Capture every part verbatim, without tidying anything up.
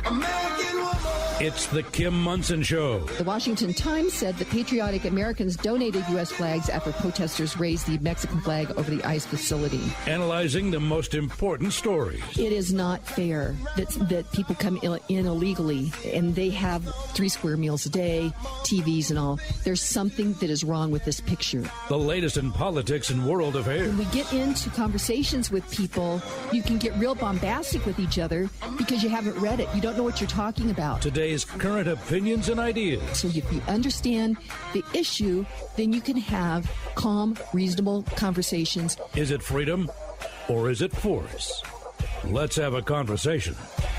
American woman. It's the Kim Monson Show. The Washington Times said that patriotic Americans donated U S flags after protesters raised the Mexican flag over the ICE facility. Analyzing the most important stories. It is not fair that, that people come in, in illegally and they have three square meals a day, T Vs and all. There's something that is wrong with this picture. The latest in politics and world affairs. When we get into conversations with people, you can get real bombastic with each other because you haven't read it. You don't know what you're talking about. Today's current opinions and ideas. So if you understand the issue, then you can have calm, reasonable conversations. Is it freedom or is it force? Let's have a conversation.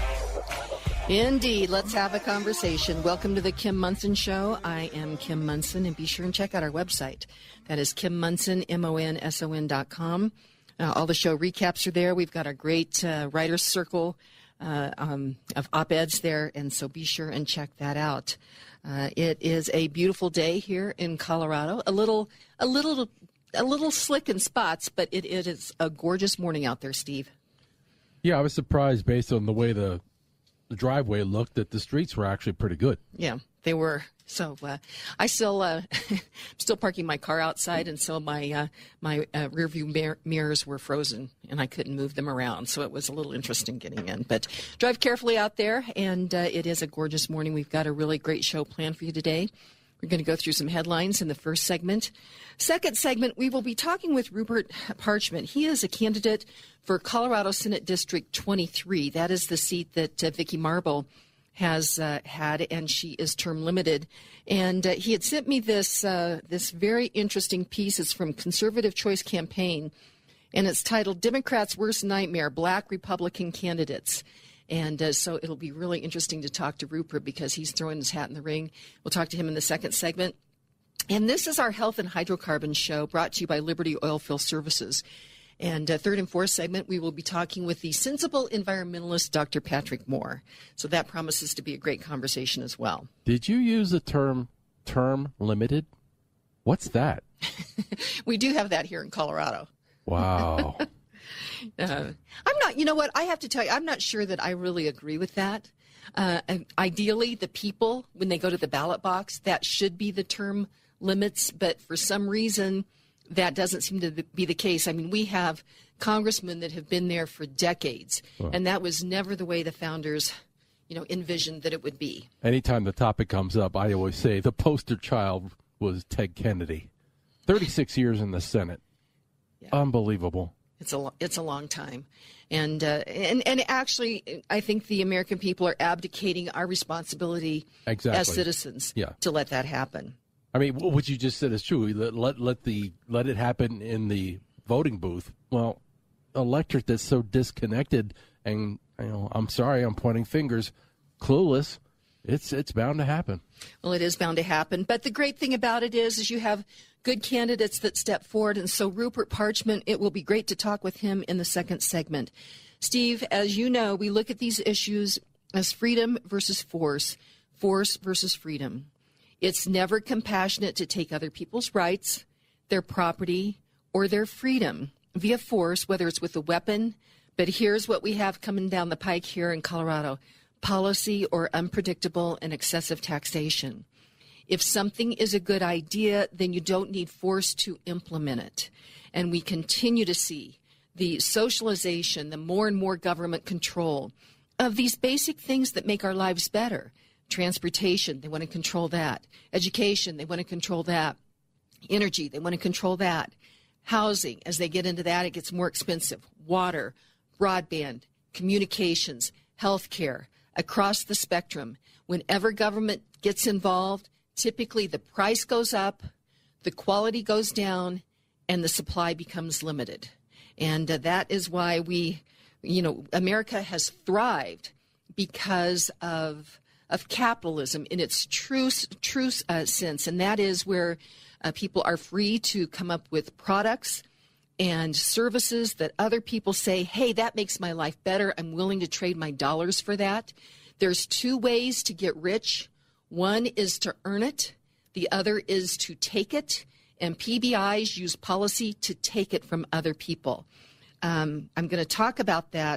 Indeed. Let's have a conversation. Welcome to the Kim Monson Show. I am Kim Monson, and be sure and check out our website. That is Kim Monson, M O N S O N dot com. Uh, all the show recaps are there. We've got our great uh, writer's circle Uh, um, of op-eds there, and so be sure and check that out. Uh, it is a beautiful day here in Colorado. A little, a little, a little slick in spots, but it, it is a gorgeous morning out there, Steve. Yeah, I was surprised based on the way the, the driveway looked that the streets were actually pretty good. Yeah, they were. So uh, I still, uh, still parking my car outside, and so my uh, my uh, rearview mir- mirrors were frozen, and I couldn't move them around. So it was a little interesting getting in. But drive carefully out there, and uh, it is a gorgeous morning. We've got a really great show planned for you today. We're going to go through some headlines in the first segment. Second segment, we will be talking with Rupert Parchment. He is a candidate for Colorado Senate District twenty-three. That is the seat that uh, Vicki Marble has uh, had, and she is term limited. And uh, he had sent me this uh, this very interesting piece. It's from Conservative Choice Campaign, and it's titled "Democrats' Worst Nightmare: Black Republican Candidates." And uh, so it'll be really interesting to talk to Rupert because he's throwing his hat in the ring. We'll talk to him in the second segment. And this is our Health and Hydrocarbons show, brought to you by Liberty Oilfield Services. And uh, third and fourth segment, we will be talking with the sensible environmentalist, Doctor Patrick Moore. So that promises to be a great conversation as well. Did you use the term term limited? What's that? We do have that here in Colorado. Wow. uh, I'm not, you know what, I have to tell you, I'm not sure that I really agree with that. Uh, and ideally, the people, when they go to the ballot box, that should be the term limits. But for some reason, that doesn't seem to be the case. I mean, we have congressmen that have been there for decades, well, and that was never the way the founders, you know, envisioned that it would be. Anytime the topic comes up, I always say the poster child was Ted Kennedy. thirty-six years in the Senate. Yeah. Unbelievable. It's a it's a long time, and uh, and and actually, I think the American people are abdicating our responsibility exactly. as citizens yeah. to let that happen. I mean, what you just said is true. Let, let let the let it happen in the voting booth. Well, electorate that's so disconnected, and you know, I'm sorry, I'm pointing fingers, clueless. It's it's bound to happen. Well, it is bound to happen. But the great thing about it is, is you have good candidates that step forward, and so Rupert Parchment, it will be great to talk with him in the second segment. Steve, as you know, we look at these issues as freedom versus force, force versus freedom. It's never compassionate to take other people's rights, their property, or their freedom via force, whether it's with a weapon. But here's what we have coming down the pike here in Colorado: policy or unpredictable and excessive taxation. If something is a good idea, then you don't need force to implement it. And we continue to see the socialization, the more and more government control of these basic things that make our lives better. Transportation, they want to control that. Education, they want to control that. Energy, they want to control that. Housing, as they get into that, it gets more expensive. Water, broadband, communications, healthcare, across the spectrum. Whenever government gets involved, typically the price goes up, the quality goes down, and the supply becomes limited. And uh, that is why we, you know, America has thrived because of of capitalism in its true, true uh, sense, and that is where uh, people are free to come up with products and services that other people say, hey, that makes my life better. I'm willing to trade my dollars for that. There's two ways to get rich. One is to earn it. The other is to take it. And P B Is use policy to take it from other people. Um, I'm going to talk about that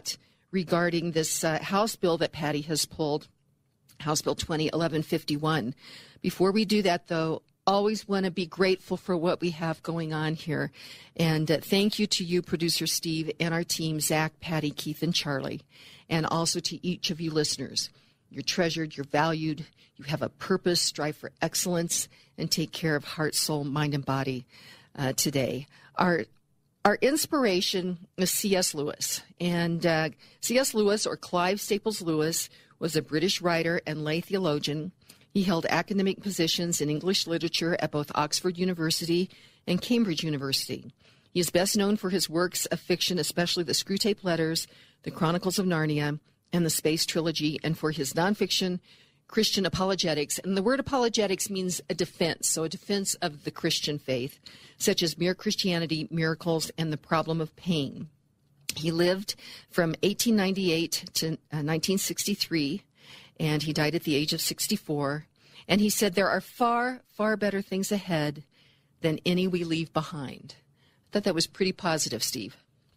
regarding this uh, House bill that Patty has pulled, House Bill twenty eleven fifty-one. Before we do that, though, always want to be grateful for what we have going on here. And uh, thank you to you, Producer Steve, and our team, Zach, Patty, Keith, and Charlie, and also to each of you listeners. You're treasured, you're valued, you have a purpose, strive for excellence, and take care of heart, soul, mind, and body uh, today. Our Our inspiration is C S. Lewis. And uh, C S. Lewis, or Clive Staples Lewis, was a British writer and lay theologian. He held academic positions in English literature at both Oxford University and Cambridge University. He is best known for his works of fiction, especially the Screwtape Letters, the Chronicles of Narnia, and the Space Trilogy, and for his nonfiction, Christian apologetics. And the word apologetics means a defense, so a defense of the Christian faith, such as Mere Christianity, Miracles, and the Problem of Pain. He lived from eighteen ninety-eight to uh, nineteen sixty-three, and he died at the age of sixty-four. And he said, there are far, far better things ahead than any we leave behind. I thought that was pretty positive, Steve.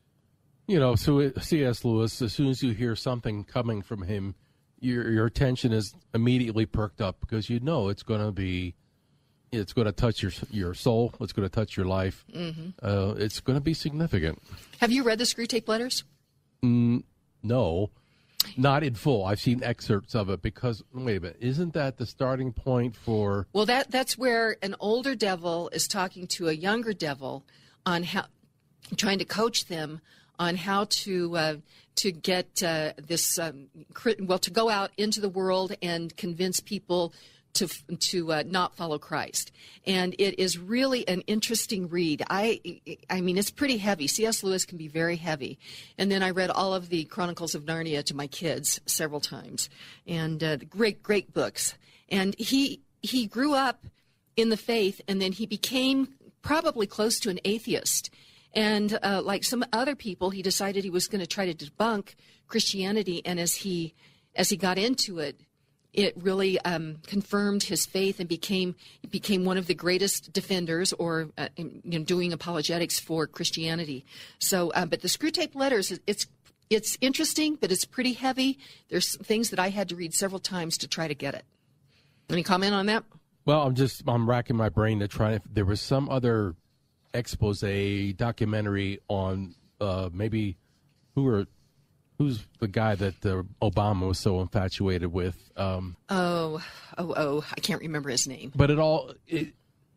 You know, so C S. Lewis, as soon as you hear something coming from him, your your attention is immediately perked up because you know it's going to be, it's going to touch your your soul, it's going to touch your life, mm-hmm. uh, it's going to be significant. Have you read the Screwtape Letters? Mm, no, not in full. I've seen excerpts of it because, wait a minute, isn't that the starting point for... Well, that that's where an older devil is talking to a younger devil on how, trying to coach them on how to uh, to get uh, this um, well to go out into the world and convince people to to uh, not follow Christ. And it is really an interesting read. I I mean, it's pretty heavy. C S. Lewis can be very heavy. And then I read all of the Chronicles of Narnia to my kids several times, and uh, great great books. And he he grew up in the faith, and then he became probably close to an atheist. And uh, like some other people, he decided he was going to try to debunk Christianity. And as he as he got into it, it really um, confirmed his faith and became became one of the greatest defenders, or uh, you know, doing apologetics for Christianity. So, uh, but the Screwtape Letters, it's it's interesting, but it's pretty heavy. There's things that I had to read several times to try to get it. Any comment on that? Well, I'm just I'm racking my brain to try. If there was some other expose documentary on uh, maybe who were who's the guy that uh, Obama was so infatuated with. Um, oh, oh, oh! I can't remember his name. But it all it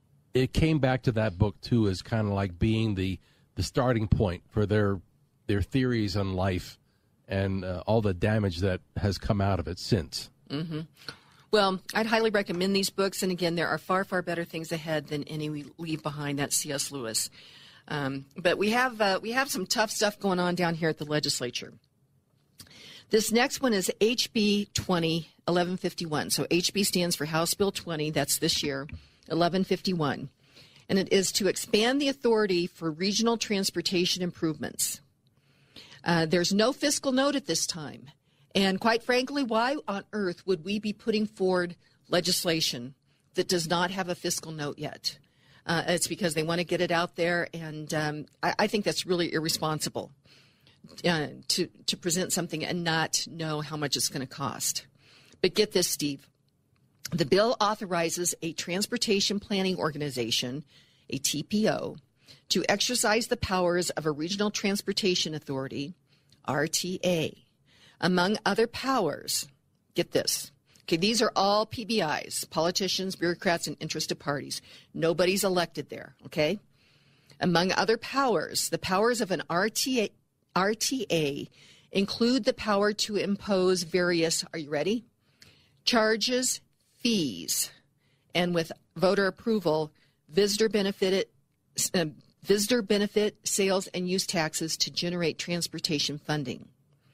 it came back to that book too, as kind of like being the the starting point for their their theories on life and uh, all the damage that has come out of it since. Mm-hmm. Well, I'd highly recommend these books. And again, there are far, far better things ahead than any we leave behind. That's C S. Lewis. Um, but we have uh, we have some tough stuff going on down here at the legislature. This next one is H B twenty eleven fifty-one. So H B stands for House Bill twenty. That's this year, eleven fifty-one. And it is to expand the authority for regional transportation improvements. Uh, there's no fiscal note at this time. And quite frankly, why on earth would we be putting forward legislation that does not have a fiscal note yet? Uh, it's because they want to get it out there, and um, I, I think that's really irresponsible uh, to, to present something and not know how much it's going to cost. But get this, Steve. The bill authorizes a transportation planning organization, a T P O, to exercise the powers of a regional transportation authority, R T A. Among other powers, get this. Okay, these are all P B Is, politicians, bureaucrats, and interested parties. Nobody's elected there, okay? Among other powers, the powers of an R T A, R T A include the power to impose various, are you ready? Charges, fees, and with voter approval, visitor benefit, uh, visitor benefit, sales, and use taxes to generate transportation funding.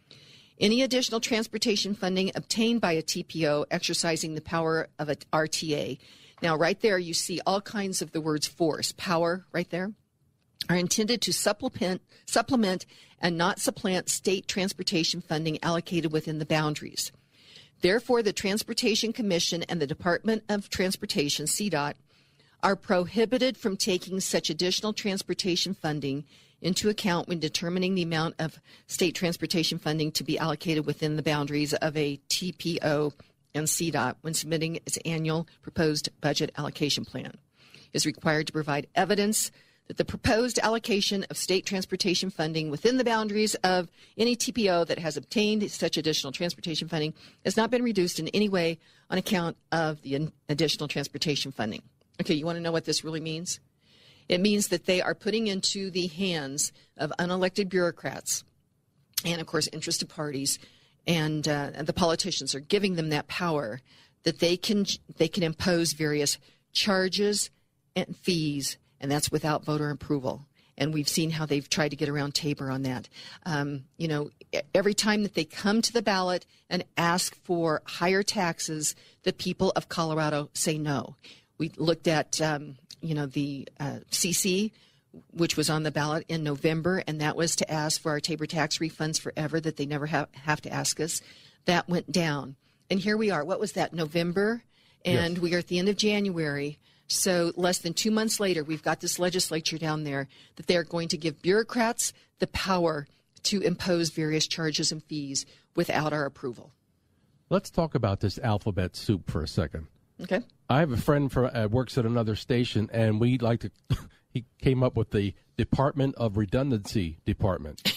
Any additional transportation funding obtained by a T P O exercising the power of an R T A. Now, right there, you see all kinds of the words force, power, right there, are intended to supplement, supplement and not supplant state transportation funding allocated within the boundaries. Therefore, the Transportation Commission and the Department of Transportation, C DOT, are prohibited from taking such additional transportation funding into account when determining the amount of state transportation funding to be allocated within the boundaries of a T P O and C DOT when submitting its annual proposed budget allocation plan. It is required to provide evidence that the proposed allocation of state transportation funding within the boundaries of any T P O that has obtained such additional transportation funding has not been reduced in any way on account of the additional transportation funding. Okay, you want to know what this really means? It means that they are putting into the hands of unelected bureaucrats and, of course, interested parties, and uh, the politicians are giving them that power that they can they can impose various charges and fees, and that's without voter approval. And we've seen how they've tried to get around Tabor on that. Um, you know, every time that they come to the ballot and ask for higher taxes, the people of Colorado say no. We looked at, um, you know, the uh, C C, which was on the ballot in November, and that was to ask for our Tabor tax refunds forever, that they never have, have to ask us. That went down. And here we are. What was that, November? And yes. We are at the end of January. So less than two months later, we've got this legislature down there that they're going to give bureaucrats the power to impose various charges and fees without our approval. Let's talk about this alphabet soup for a second. Okay. I have a friend for uh, works at another station, and we like to. He came up with the Department of Redundancy Department.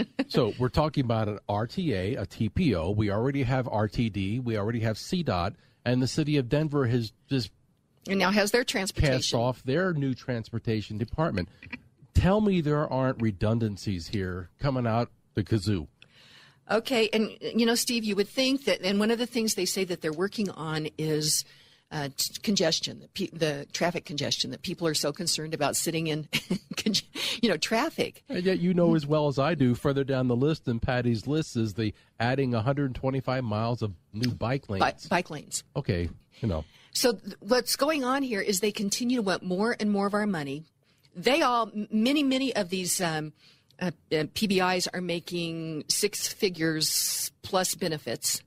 So we're talking about an R T A, a T P O. We already have R T D. We already have C DOT, and the city of Denver has just and now has their transportation passed off their new transportation department. Tell me there aren't redundancies here coming out the kazoo. Okay, and you know, Steve, you would think that, and one of the things they say that they're working on is uh, t- congestion, the, pe- the traffic congestion, that people are so concerned about sitting in, you know, traffic. And yet, you know as well as I do, further down the list in Patty's list is the adding one hundred twenty-five miles of new bike lanes. Bi- bike lanes. Okay, you know. So th- what's going on here is they continue to want more and more of our money. They all, many, many of these um, uh, uh, P B Is are making six figures plus benefits.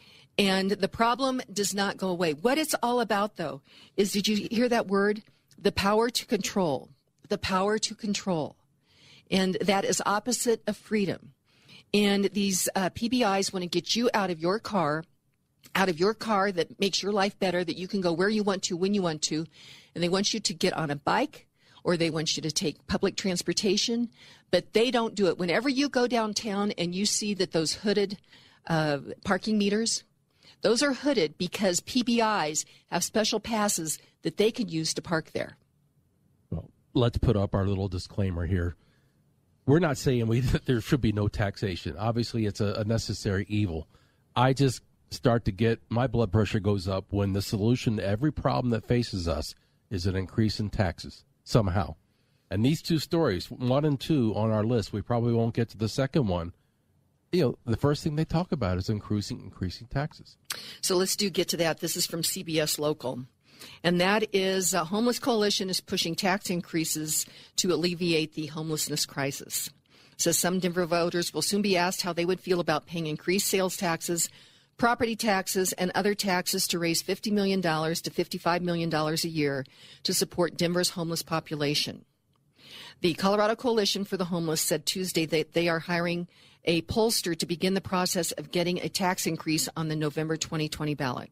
And the problem does not go away. What it's all about, though, is, did you hear that word? The power to control. The power to control. And that is opposite of freedom. And these uh, P B Is want to get you out of your car, out of your car that makes your life better, that you can go where you want to, when you want to. And they want you to get on a bike, or they want you to take public transportation, but they don't do it. Whenever you go downtown and you see that those hooded uh, parking meters, those are hooded because P B Is have special passes that they can use to park there. Well, let's put up our little disclaimer here. We're not saying we that there should be no taxation. Obviously, it's a, a necessary evil. I just start to get, my blood pressure goes up when the solution to every problem that faces us is an increase in taxes somehow. And these two stories, one and two on our list, we probably won't get to the second one. You know, the first thing they talk about is increasing increasing taxes. So let's do get to that. This is from C B S Local. And that is, a Homeless Coalition is pushing tax increases to alleviate the homelessness crisis. It says some Denver voters will soon be asked how they would feel about paying increased sales taxes, property taxes, and other taxes to raise fifty million dollars to fifty-five million dollars a year to support Denver's homeless population. The Colorado Coalition for the Homeless said Tuesday that they are hiring a pollster to begin the process of getting a tax increase on the November twenty twenty ballot.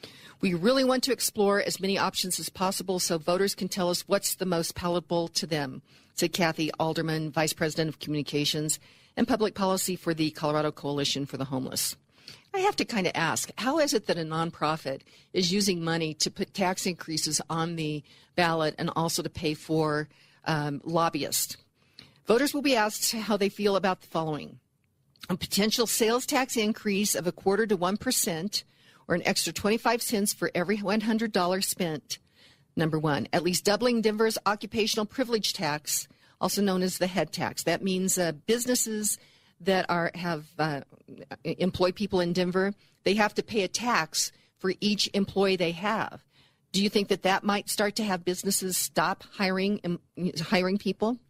We really want to explore as many options as possible so voters can tell us what's the most palatable to them, said Kathy Alderman, Vice President of Communications and Public Policy for the Colorado Coalition for the Homeless. I have to kind of ask, how is it that a nonprofit is using money to put tax increases on the ballot and also to pay for um, lobbyists? Voters will be asked how they feel about the following. A potential sales tax increase of a quarter to one percent or an extra twenty-five cents for every one hundred dollars spent. Number one, at least doubling Denver's occupational privilege tax, also known as the head tax. That means uh, businesses that are have uh, employ people in Denver, they have to pay a tax for each employee they have. Do you think that that might start to have businesses stop hiring um, hiring people?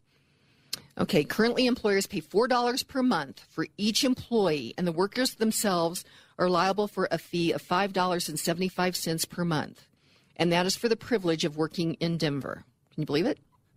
Okay, currently employers pay four dollars per month for each employee, and the workers themselves are liable for a fee of five dollars and seventy-five cents per month. And that is for the privilege of working in Denver. Can you believe it?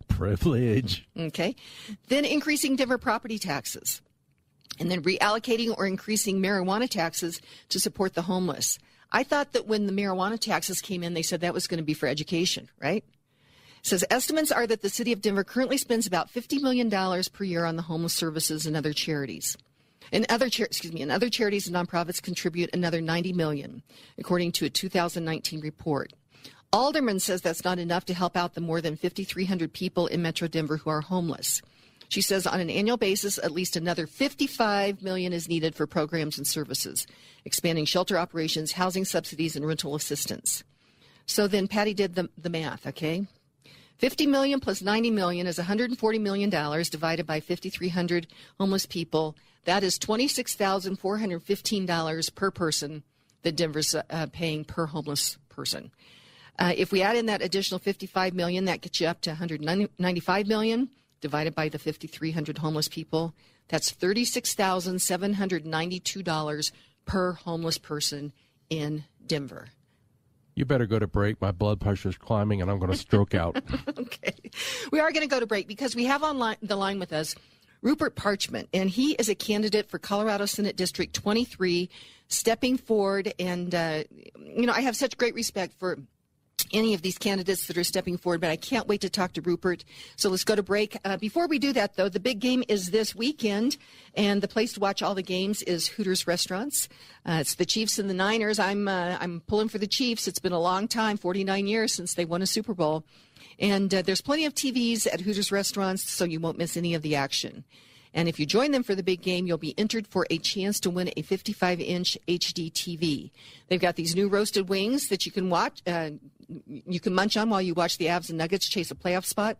Privilege. Okay. Then increasing Denver property taxes. And then reallocating or increasing marijuana taxes to support the homeless. I thought that when the marijuana taxes came in, they said that was going to be for education, right? It says estimates are that the city of Denver currently spends about fifty million dollars per year on the homeless services and other charities. And other char- excuse me, and other charities and nonprofits contribute another ninety million dollars, according to a two thousand nineteen report. Alderman says that's not enough to help out the more than five thousand three hundred people in Metro Denver who are homeless. She says on an annual basis, at least another fifty-five million dollars is needed for programs and services, expanding shelter operations, housing subsidies, and rental assistance. So then Patty did the, the math, okay? fifty million dollars plus ninety million dollars is one hundred forty million dollars divided by five thousand three hundred homeless people. That is twenty-six thousand four hundred fifteen dollars per person that Denver's uh, paying per homeless person. Uh, if we add in that additional fifty-five million dollars, that gets you up to one hundred ninety-five million dollars. Divided by the five thousand three hundred homeless people, that's thirty-six thousand seven hundred ninety-two dollars per homeless person in Denver. You better go to break. My blood pressure's climbing, and I'm going to stroke out. Okay. We are going to go to break because we have on line, the line with us Rupert Parchment, and he is a candidate for Colorado Senate District twenty-three, stepping forward. And, uh, you know, I have such great respect for any of these candidates that are stepping forward, but I can't wait to talk to Rupert. So let's go to break. Uh, before we do that, though, the big game is this weekend, and the place to watch all the games is Hooters Restaurants. Uh, it's the Chiefs and the Niners. I'm uh, I'm pulling for the Chiefs. It's been a long time, forty-nine years since they won a Super Bowl. And uh, there's plenty of T Vs at Hooters Restaurants, so you won't miss any of the action. And if you join them for the big game, you'll be entered for a chance to win a fifty-five inch H D T V. They've got these new roasted wings that you can watch. Uh, you can munch on while you watch the Avs and Nuggets chase a playoff spot.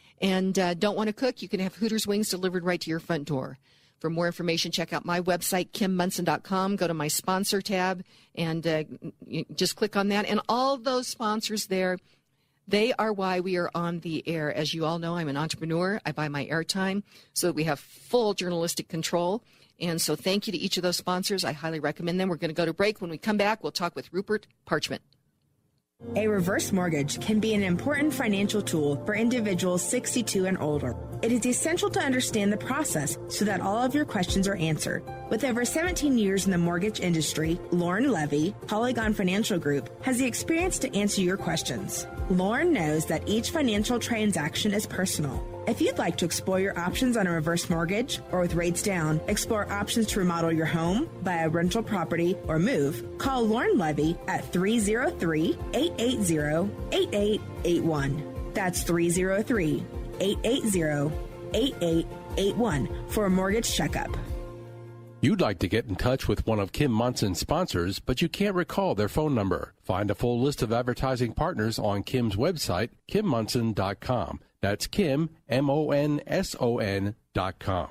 And uh, don't want to cook? You can have Hooters wings delivered right to your front door. For more information, check out my website, kim munson dot com. Go to my sponsor tab and uh, just click on that. And all those sponsors there, they are why we are on the air. As you all know, I'm an entrepreneur. I buy my airtime so that we have full journalistic control. And so thank you to each of those sponsors. I highly recommend them. We're going to go to break. When we come back, we'll talk with Rupert Parchment. A reverse mortgage can be an important financial tool for individuals sixty-two and older. It is essential to understand the process so that all of your questions are answered. With over seventeen years in the mortgage industry, Lauren Levy, Polygon Financial Group, has the experience to answer your questions. Lauren knows that each financial transaction is personal. If you'd like to explore your options on a reverse mortgage or with rates down, explore options to remodel your home, buy a rental property, or move, call Lauren Levy at three oh three, eight eight zero, eight eight eight one. That's three oh three, eight eight zero, eight eight eight one for a mortgage checkup. You'd like to get in touch with one of Kim Munson's sponsors, but you can't recall their phone number. Find a full list of advertising partners on Kim's website, kim munson dot com. That's Kim, M O N S O N dot com.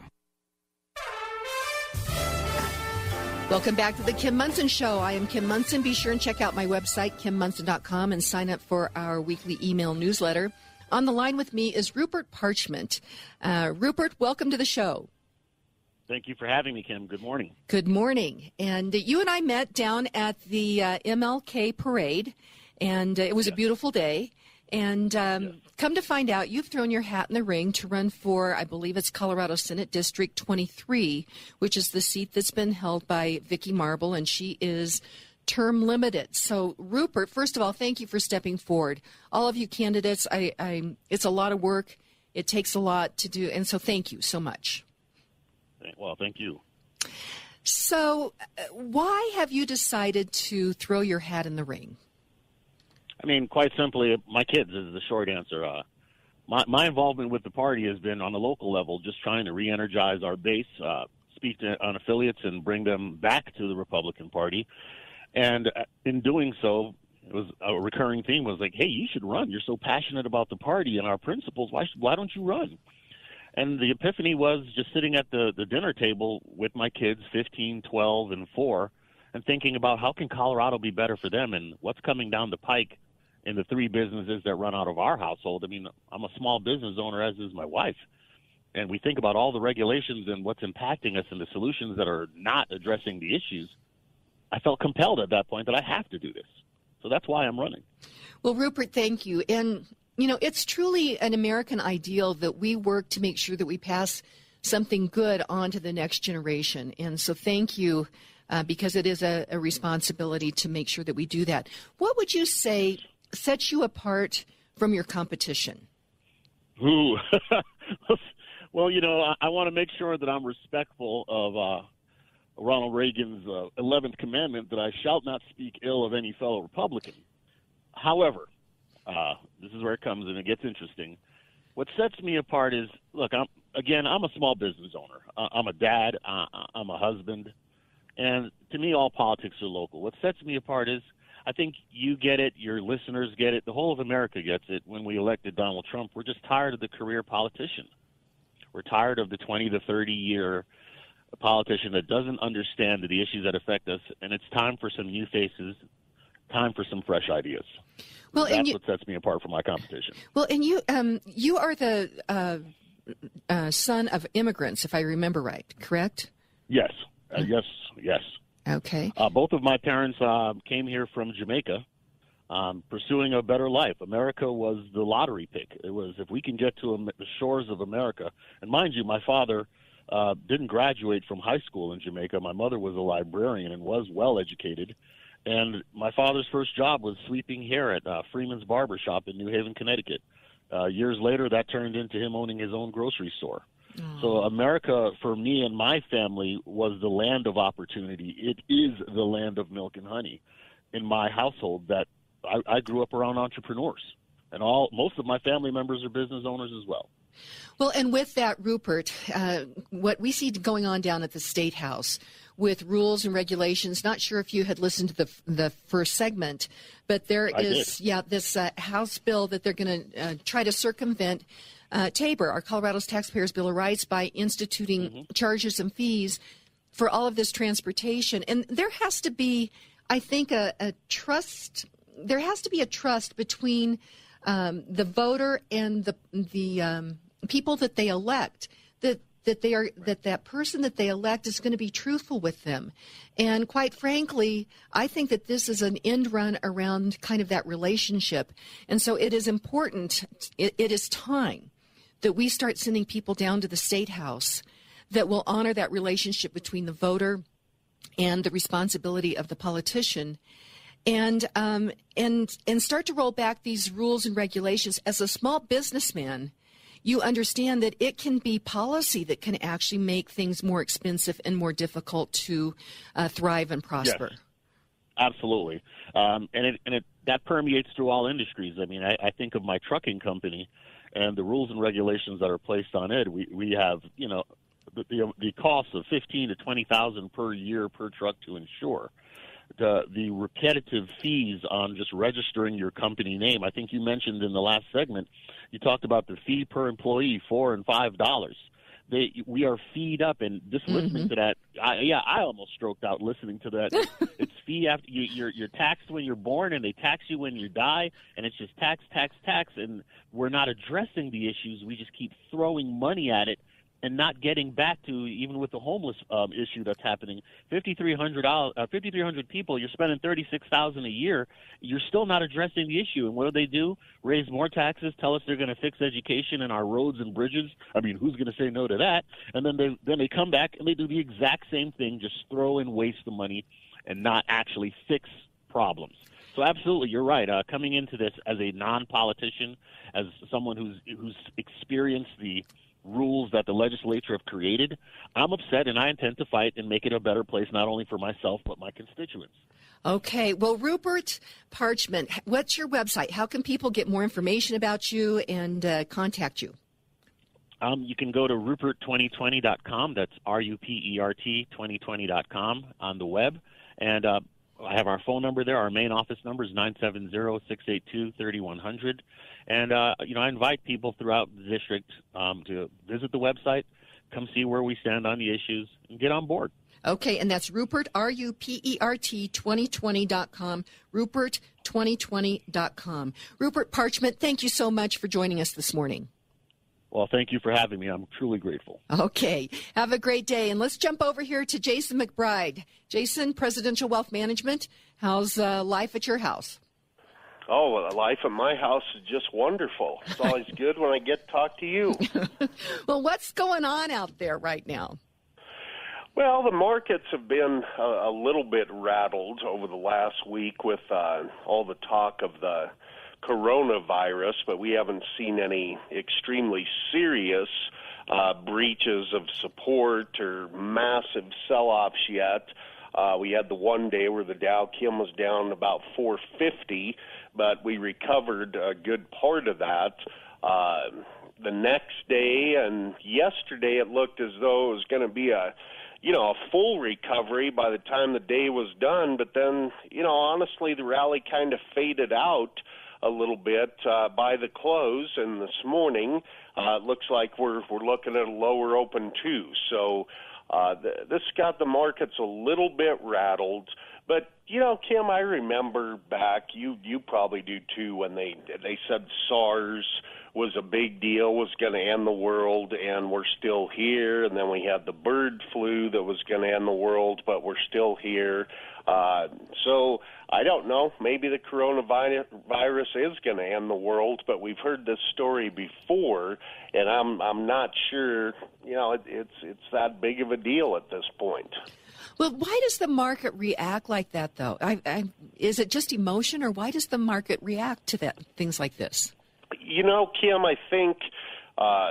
Welcome back to the Kim Munson Show. I am Kim Munson. Be sure and check out my website, kim munson dot com, and sign up for our weekly email newsletter. On the line with me is Rupert Parchment. Uh, Rupert, welcome to the show. Thank you for having me, Kim. Good morning. Good morning. And uh, you and I met down at the uh, M L K parade, and uh, it was yes. a beautiful day. And um, yes. come to find out, you've thrown your hat in the ring to run for, I believe it's Colorado Senate District twenty-three, which is the seat that's been held by Vicki Marble, and she is term limited. So, Rupert, first of all, thank you for stepping forward. All of you candidates, I, I, it's a lot of work. It takes a lot to do, and so thank you so much. Well, thank you. So, uh, why have you decided to throw your hat in the ring? I mean, quite simply, my kids is the short answer. Uh, my, my involvement with the party has been on a local level, just trying to re-energize our base, uh, speak to, on affiliates, and bring them back to the Republican Party. And in doing so, it was a recurring theme was like, hey, you should run. You're so passionate about the party and our principles. Why, should, why don't you run? And the epiphany was just sitting at the, the dinner table with my kids, fifteen, twelve, and four, and thinking about how can Colorado be better for them and what's coming down the pike in the three businesses that run out of our household. I mean, I'm a small business owner, as is my wife. And we think about all the regulations and what's impacting us and the solutions that are not addressing the issues. I felt compelled at that point that I have to do this. So that's why I'm running. Well, Rupert, thank you. And you know, it's truly an American ideal that we work to make sure that we pass something good on to the next generation. And so thank you, uh, because it is a, a responsibility to make sure that we do that. What would you say sets you apart from your competition? Ooh. Well, you know, I, I want to make sure that I'm respectful of uh, Ronald Reagan's uh, eleventh commandment that I shall not speak ill of any fellow Republican. However, uh, this is where it comes and it gets interesting. What sets me apart is, look, I'm, again, I'm a small business owner. Uh, I'm a dad. Uh, I'm a husband. And to me, all politics are local. What sets me apart is I think you get it, your listeners get it, the whole of America gets it. When we elected Donald Trump, we're just tired of the career politician. We're tired of the twenty to thirty year politician that doesn't understand the issues that affect us, and it's time for some new faces, time for some fresh ideas. Well, That's and you, what sets me apart from my competition. Well, and you um, you are the uh, uh, son of immigrants, if I remember right, correct? Yes, uh, yes, yes. Okay. Uh, both of my parents uh, came here from Jamaica, um, pursuing a better life. America was the lottery pick. It was, if we can get to a, the shores of America. And mind you, my father uh, didn't graduate from high school in Jamaica. My mother was a librarian and was well educated. And my father's first job was sweeping hair at uh, Freeman's Barber Shop in New Haven, Connecticut. Uh, years later, that turned into him owning his own grocery store. Oh. So America, for me and my family, was the land of opportunity. It is the land of milk and honey. In my household, that I, I grew up around entrepreneurs, and all most of my family members are business owners as well. Well, and with that, Rupert, uh, what we see going on down at the State House with rules and regulations, not sure if you had listened to the the first segment, but there I is, did. yeah, this uh, House bill that they're going to uh, try to circumvent uh, Tabor, our Colorado's Taxpayers' Bill of Rights, by instituting mm-hmm. charges and fees for all of this transportation. And there has to be, I think, a, a trust. There has to be a trust between um, the voter and the the um, people that they elect, that that they are that that person that they elect is going to be truthful with them. And quite frankly, I think that this is an end run around kind of that relationship. And so it is important, it, it is time that we start sending people down to the State House that will honor that relationship between the voter and the responsibility of the politician. And um, and and start to roll back these rules and regulations. As a small businessman, you understand that it can be policy that can actually make things more expensive and more difficult to uh, thrive and prosper. Yes, absolutely. Um, and it, and it, that permeates through all industries. I mean, I, I think of my trucking company and the rules and regulations that are placed on it. We, we have, you know, the, the, the cost of fifteen to twenty thousand per year per truck to insure. The, the repetitive fees on just registering your company name. I think you mentioned in the last segment, you talked about the fee per employee, four and five dollars. They, we are feed up, and just listening mm-hmm. to that, I, yeah, I almost stroked out listening to that. It's fee after you, you're you're taxed when you're born, and they tax you when you die, and it's just tax, tax, tax, and we're not addressing the issues. We just keep throwing money at it and not getting back to, even with the homeless um, issue that's happening, fifty-three hundred uh, fifty-three hundred people, you're spending thirty-six thousand dollars a year, you're still not addressing the issue. And what do they do? Raise more taxes, tell us they're going to fix education and our roads and bridges. I mean, who's going to say no to that? And then they then they come back and they do the exact same thing, just throw and waste the money and not actually fix problems. So absolutely, you're right. Uh, coming into this as a non-politician, as someone who's who's experienced the rules that the legislature have created, I'm upset, and I intend to fight and make it a better place, not only for myself, but my constituents. Okay. Well, Rupert Parchment, what's your website? How can people get more information about you and uh, contact you? Um, you can go to rupert twenty twenty dot com. That's R U P E R T twenty twenty dot com on the web. And uh, I have our phone number there. Our main office number is nine seven zero, six eight two, three one zero zero. And, uh, you know, I invite people throughout the district um, to visit the website, come see where we stand on the issues, and get on board. Okay, and that's Rupert, R U P E R T, twenty twenty dot com, rupert twenty twenty dot com. Rupert Parchment, thank you so much for joining us this morning. Well, thank you for having me. I'm truly grateful. Okay. Have a great day. And let's jump over here to Jason McBride. Jason, Presidential Wealth Management, how's uh, life at your house? Oh, life at my house is just wonderful. It's always good when I get to talk to you. Well, what's going on out there right now? Well, the markets have been a, a little bit rattled over the last week with uh, all the talk of the coronavirus, but we haven't seen any extremely serious uh, breaches of support or massive sell-offs yet. Uh, we had the one day where the Dow Kim was down about four fifty, but we recovered a good part of that. Uh, the next day and yesterday, it looked as though it was going to be a, you know, a full recovery by the time the day was done. But then, you know, honestly, the rally kind of faded out a little bit uh, by the close. And this morning, uh, it looks like we're we're looking at a lower open too. So. Uh, th- this got the markets a little bit rattled, but you know, Kim, I remember back. You you probably do too. When they they said SARS was a big deal, was going to end the world, and we're still here. And then we had the bird flu that was going to end the world, but we're still here. Uh, so I don't know. Maybe the coronavirus is going to end the world, but we've heard this story before, and I'm I'm not sure. You know, it, it's it's that big of a deal at this point. Well, why does the market react like that, though? I, I, is it just emotion, or why does the market react to that things like this? You know, Kim, I think. Uh,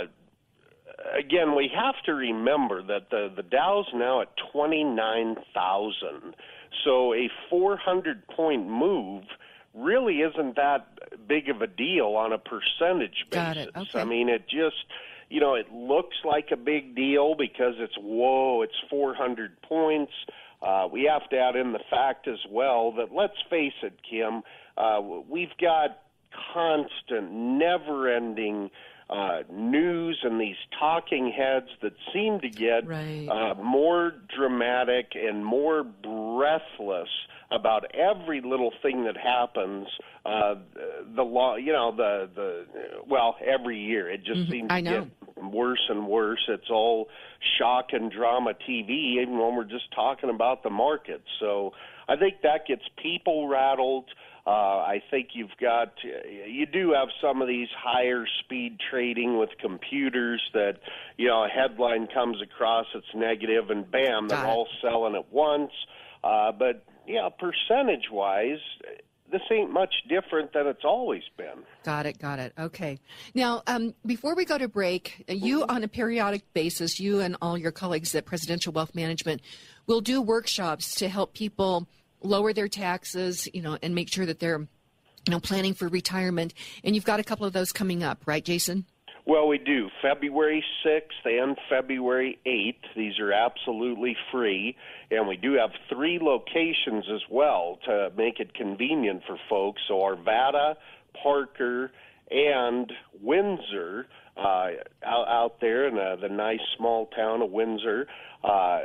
Again, we have to remember that the, the Dow's now at twenty-nine thousand. So a four hundred point move really isn't that big of a deal on a percentage basis. Got it. Okay. I mean, it just, you know, it looks like a big deal because it's, whoa, it's four hundred points. Uh, we have to add in the fact as well that, let's face it, Kim, uh, we've got constant, never-ending Uh, news and these talking heads that seem to get right. uh, more dramatic and more breathless about every little thing that happens. Uh, the law, you know, the the well, every year it just mm-hmm. seems to I know. get worse and worse. It's all shock and drama T V, even when we're just talking about the market. So I think that gets people rattled. Uh, I think you've got, you do have some of these higher speed trading with computers that, you know, a headline comes across, it's negative, and bam, they're all selling at once. Uh, but, yeah, percentage-wise, this ain't much different than it's always been. Got it, got it. Okay. Now, um, before we go to break, you on a periodic basis, you and all your colleagues at Presidential Wealth Management will do workshops to help people lower their taxes, you know, and make sure that they're, you know, planning for retirement. And you've got a couple of those coming up, right, Jason? Well, we do. February sixth and February eighth. These are absolutely free. And we do have three locations as well to make it convenient for folks. So Arvada, Parker, and Windsor, uh, out, out there in uh, the nice small town of Windsor. Uh,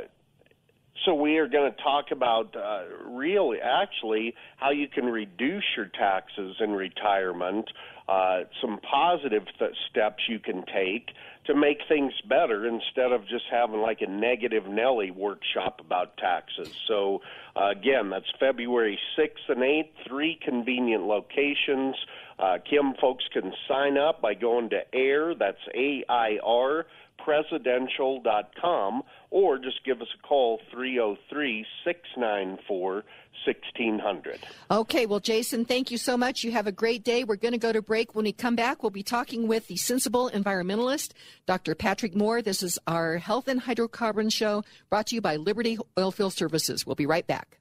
So we are going to talk about uh, really, actually, how you can reduce your taxes in retirement, uh, some positive th- steps you can take to make things better instead of just having like a negative Nelly workshop about taxes. So, uh, again, that's February sixth and eighth, three convenient locations. Uh, Kim, folks can sign up by going to AIR, that's A I R, presidential dot com, or just give us a call, three oh three, six nine four, sixteen hundred. Okay, well, Jason, thank you so much. You have a great day. We're going to go to break. When we come back, we'll be talking with the sensible environmentalist, Doctor Patrick Moore. This is our Health and Hydrocarbon Show, brought to you by Liberty Oilfield Services. We'll be right back.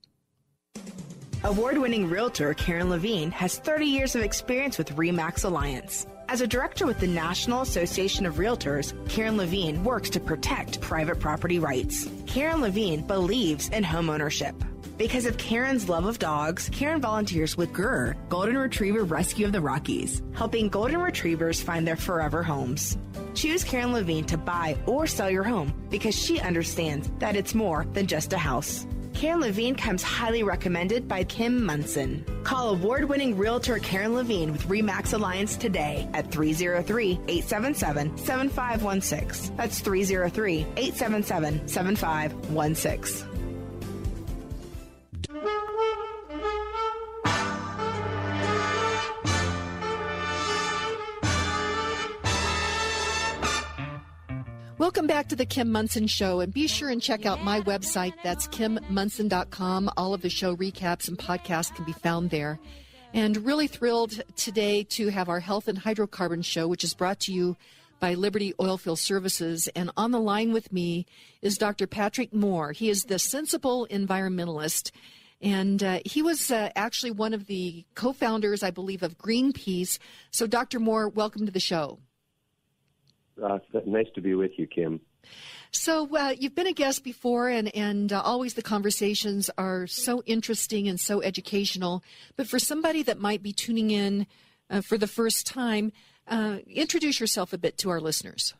Award-winning realtor Karen Levine has thirty years of experience with RE/MAX Alliance. As a director with the National Association of Realtors, Karen Levine works to protect private property rights. Karen Levine believes in homeownership. Because of Karen's love of dogs, Karen volunteers with G R R, Golden Retriever Rescue of the Rockies, helping golden retrievers find their forever homes. Choose Karen Levine to buy or sell your home because she understands that it's more than just a house. Karen Levine comes highly recommended by Kim Munson. Call award-winning realtor Karen Levine with RE/MAX Alliance today at three oh three, eight seven seven, seven five one six. That's three oh three, eight seven seven, seven five one six. Welcome back to the Kim Monson Show, and be sure and check out my website. That's kim monson dot com. All of the show recaps and podcasts can be found there. And really thrilled today to have our Health and Hydrocarbon Show, which is brought to you by Liberty Oilfield Services. And on the line with me is Doctor Patrick Moore. He is the Sensible Environmentalist, and uh, he was uh, actually one of the co-founders, I believe, of Greenpeace. So, Doctor Moore, welcome to the show. Uh, nice to be with you, Kim. So uh, you've been a guest before, and, and uh, always the conversations are so interesting and so educational. But for somebody that might be tuning in uh, for the first time, uh, introduce yourself a bit to our listeners.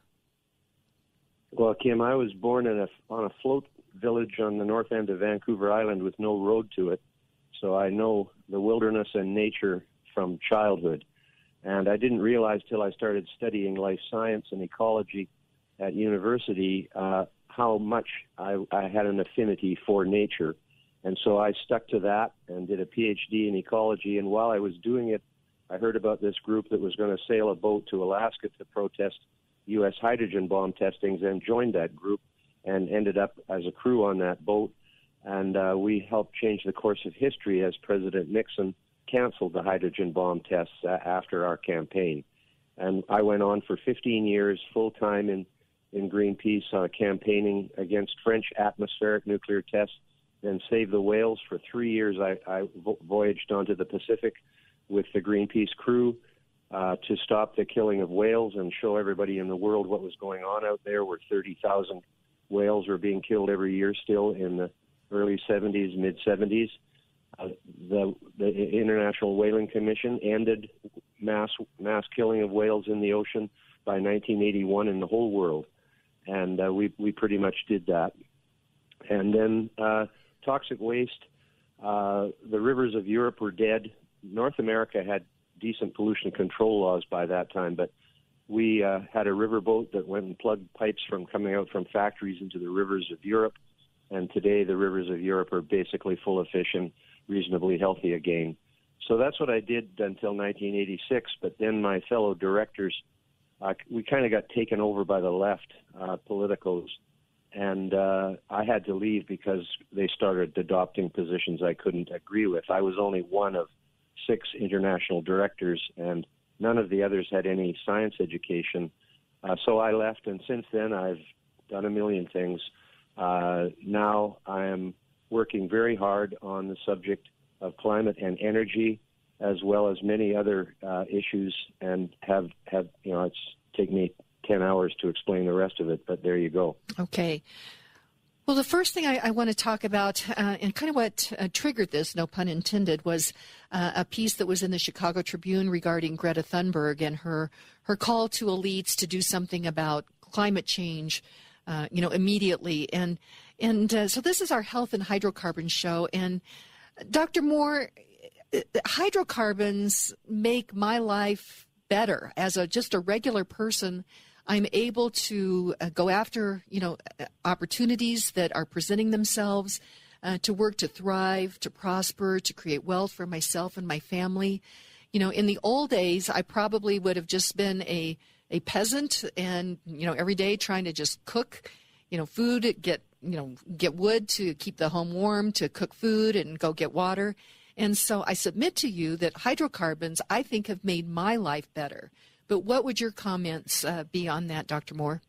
Well, Kim, I was born in a, on a float village on the north end of Vancouver Island with no road to it. So I know the wilderness and nature from childhood. And I didn't realize till I started studying life science and ecology at university uh, how much I, I had an affinity for nature. And so I stuck to that and did a P H D in ecology. And while I was doing it, I heard about this group that was going to sail a boat to Alaska to protest U S hydrogen bomb testings, and joined that group and ended up as a crew on that boat. And uh, we helped change the course of history as President Nixon canceled the hydrogen bomb tests uh, after our campaign. And I went on for fifteen years full-time in, in Greenpeace uh, campaigning against French atmospheric nuclear tests, then saved the whales. For three years I, I vo- voyaged onto the Pacific with the Greenpeace crew uh, to stop the killing of whales and show everybody in the world what was going on out there, where thirty thousand whales were being killed every year still in the early seventies, mid-seventies. Uh, the, the International Whaling Commission ended mass mass killing of whales in the ocean by nineteen eighty-one in the whole world, and uh, we we pretty much did that. And then uh, toxic waste, uh, the rivers of Europe were dead. North America had decent pollution control laws by that time, but we uh, had a riverboat that went and plugged pipes from coming out from factories into the rivers of Europe, and today the rivers of Europe are basically full of fish and reasonably healthy again. So that's what I did until nineteen eighty-six, but then my fellow directors, uh, we kind of got taken over by the left uh, politicos, and uh, I had to leave because they started adopting positions I couldn't agree with. I was only one of six international directors, and none of the others had any science education. Uh, so I left, and since then I've done a million things. Uh, now I am working very hard on the subject of climate and energy, as well as many other uh, issues, and have, have, you know, it's taken me ten hours to explain the rest of it, but there you go. Okay. Well, the first thing I, I want to talk about, uh, and kind of what uh, triggered this, no pun intended, was uh, a piece that was in the Chicago Tribune regarding Greta Thunberg and her, her call to elites to do something about climate change, uh, you know, immediately. And And uh, so this is our Health and Hydrocarbon Show. And Doctor Moore, hydrocarbons make my life better. As a just a regular person, I'm able to uh, go after, you know, opportunities that are presenting themselves, uh, to work, to thrive, to prosper, to create wealth for myself and my family. You know, in the old days, I probably would have just been a, a peasant and, you know, every day trying to just cook, you know, food, get you know, get wood to keep the home warm, to cook food and go get water. And so I submit to you that hydrocarbons, I think, have made my life better. But what would your comments uh, be on that, Doctor Moore?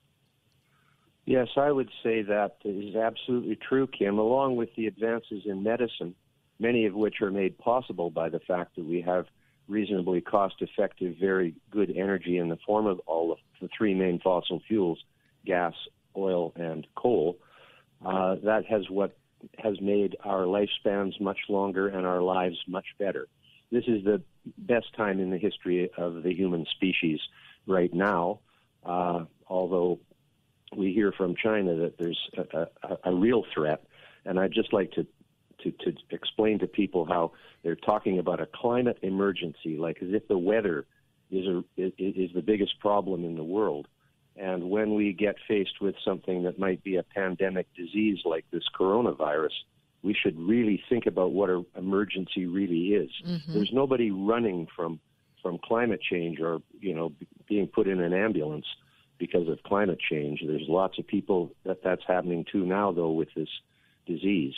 Yes, I would say that is absolutely true, Kim, along with the advances in medicine, many of which are made possible by the fact that we have reasonably cost-effective, very good energy in the form of all of the three main fossil fuels, gas, oil, and coal. Uh, that has what has made our lifespans much longer and our lives much better. This is the best time in the history of the human species right now, uh, although we hear from China that there's a, a, a real threat. And I'd just like to, to, to explain to people how they're talking about a climate emergency, like as if the weather is, a, is, is the biggest problem in the world. And when we get faced with something that might be a pandemic disease like this coronavirus, we should really think about what an emergency really is. Mm-hmm. There's nobody running from from climate change or, you know, being put in an ambulance. because of climate change. There's lots of people that that's happening to now, though, with this disease.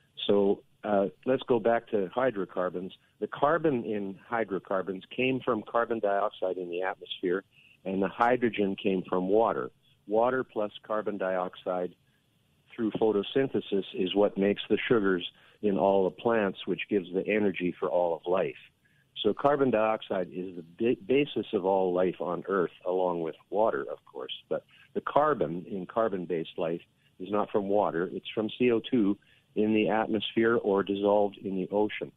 So uh, let's go back to hydrocarbons. The carbon in hydrocarbons came from carbon dioxide in the atmosphere, and the hydrogen came from water. Water plus carbon dioxide through photosynthesis is what makes the sugars in all the plants, which gives the energy for all of life. So carbon dioxide is the ba- basis of all life on Earth, along with water, of course. But the carbon in carbon-based life is not from water. It's from C O two in the atmosphere or dissolved in the ocean.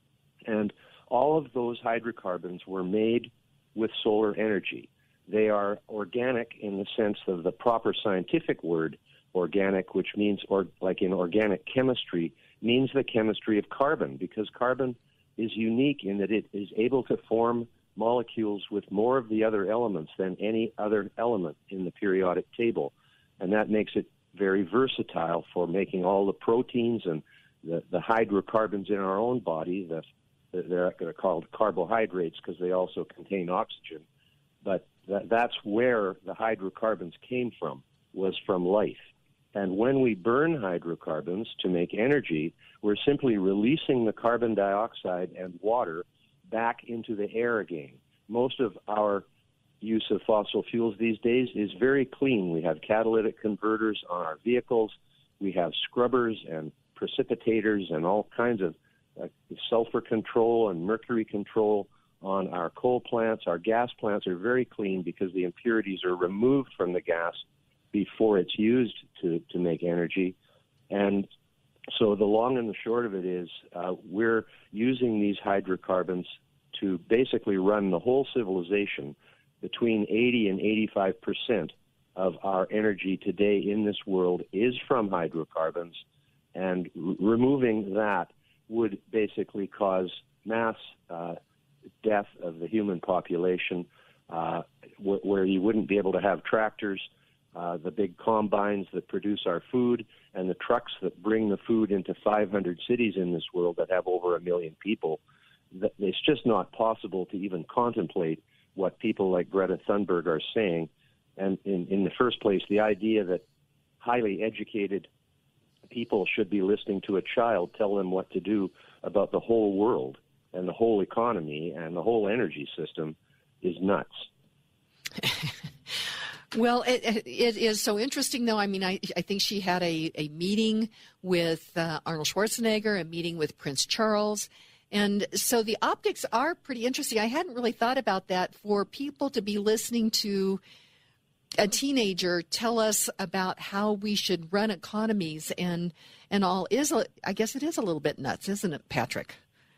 And all of those hydrocarbons were made with solar energy. They are organic in the sense of the proper scientific word, organic, which means, or like in organic chemistry, means the chemistry of carbon, because carbon is unique in that it is able to form molecules with more of the other elements than any other element in the periodic table. And that makes it very versatile for making all the proteins and the, the hydrocarbons in our own body. The, they're, they're called carbohydrates because they also contain oxygen. But that, that's where the hydrocarbons came from, was from life. And when we burn hydrocarbons to make energy, we're simply releasing the carbon dioxide and water back into the air again. Most of our use of fossil fuels these days is very clean. We have catalytic converters on our vehicles. We have scrubbers and precipitators and all kinds of uh, sulfur control and mercury control on our coal plants. Our gas plants are very clean because the impurities are removed from the gas before it's used to, to make energy. And so the long and the short of it is uh, we're using these hydrocarbons to basically run the whole civilization. Between eighty and eighty-five percent of our energy today in this world is from hydrocarbons, and r- removing that would basically cause mass uh, death of the human population, uh, wh- where you wouldn't be able to have tractors, Uh, the big combines that produce our food, and the trucks that bring the food into five hundred cities in this world that have over a million people. It's just not possible to even contemplate what people like Greta Thunberg are saying. And in, in the first place, the idea that highly educated people should be listening to a child tell them what to do about the whole world and the whole economy and the whole energy system is nuts. Well, it, it is so interesting, though. I mean, I, I think she had a, a meeting with uh, Arnold Schwarzenegger, a meeting with Prince Charles. And so the optics are pretty interesting. I hadn't really thought about that, for people to be listening to a teenager tell us about how we should run economies and, and all is, a, I guess it is a little bit nuts, isn't it, Patrick?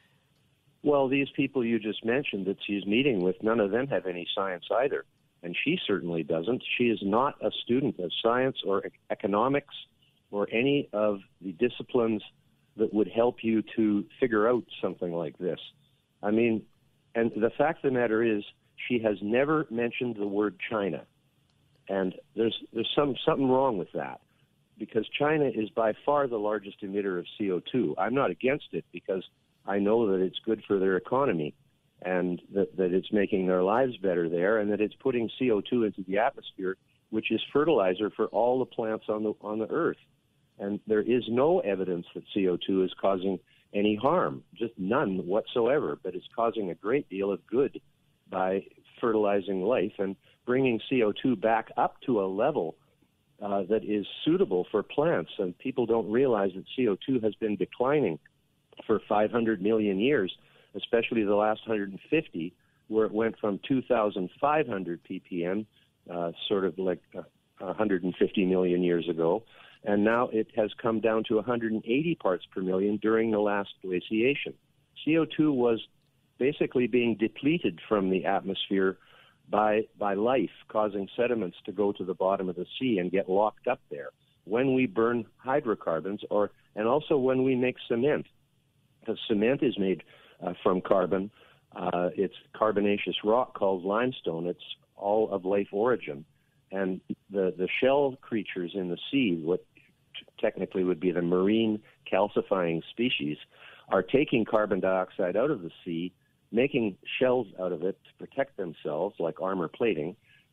Well, these people you just mentioned that she's meeting with, none of them have any science either. And she certainly doesn't. She is not a student of science or economics or any of the disciplines that would help you to figure out something like this. I mean, and the fact of the matter is, she has never mentioned the word China. And there's there's some something wrong with that, because China is by far the largest emitter of C O two. I'm not against it because I know that it's good for their economy, and that, that it's making their lives better there, and that it's putting C O two into the atmosphere, which is fertilizer for all the plants on the on the earth. And there is no evidence that C O two is causing any harm, just none whatsoever, but it's causing a great deal of good by fertilizing life and bringing C O two back up to a level uh, that is suitable for plants. And people don't realize that C O two has been declining for five hundred million years, especially the last one hundred fifty, where it went from two thousand five hundred ppm, uh, sort of like uh, one hundred fifty million years ago, and now it has come down to one hundred eighty parts per million during the last glaciation. C O two was basically being depleted from the atmosphere by by life, causing sediments to go to the bottom of the sea and get locked up there. When we burn hydrocarbons, or and also when we make cement, because cement is made uh, from carbon. Uh, it's carbonaceous rock called limestone. It's all of life origin. And the, the shell creatures in the sea, what t- technically would be the marine calcifying species, are taking carbon dioxide out of the sea, making shells out of it to protect themselves, like armor plating,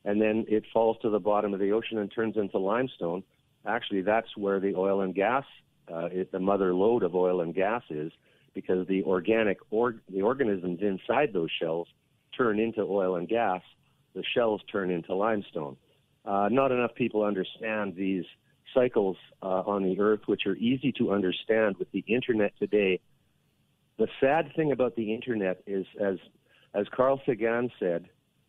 and then it falls to the bottom of the ocean and turns into limestone. Actually, that's where the oil and gas, uh, it, the mother lode of oil and gas is, because the organic or the organisms inside those shells turn into oil and gas. The shells turn into limestone. Uh, not enough people understand these cycles uh, on the earth, which are easy to understand with the internet today. The sad thing about the internet is, as as Carl Sagan said,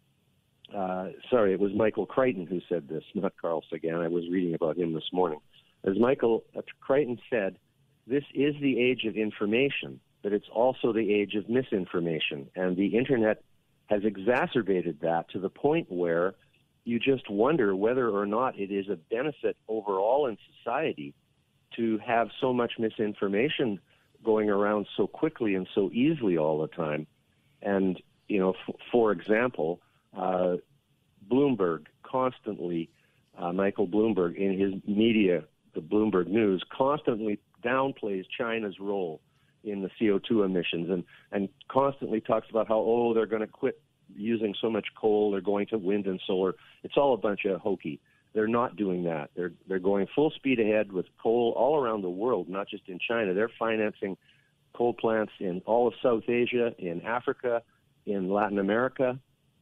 uh, sorry, it was Michael Crichton who said this, not Carl Sagan. I was reading about him this morning. As Michael uh, Crichton said, this is the age of information, but it's also the age of misinformation. And the internet has exacerbated that to the point where you just wonder whether or not it is a benefit overall in society to have so much misinformation going around so quickly and so easily all the time. And, you know, f- for example, uh, Bloomberg constantly, uh, Michael Bloomberg, in his media, the Bloomberg News, constantly downplays China's role in the C O two emissions and, and constantly talks about how, oh, they're going to quit using so much coal, they're going to wind and solar. It's all a bunch of hokey. They're not doing that. They're they're going full speed ahead with coal all around the world, not just in China. They're financing coal plants in all of South Asia, in Africa, in Latin America,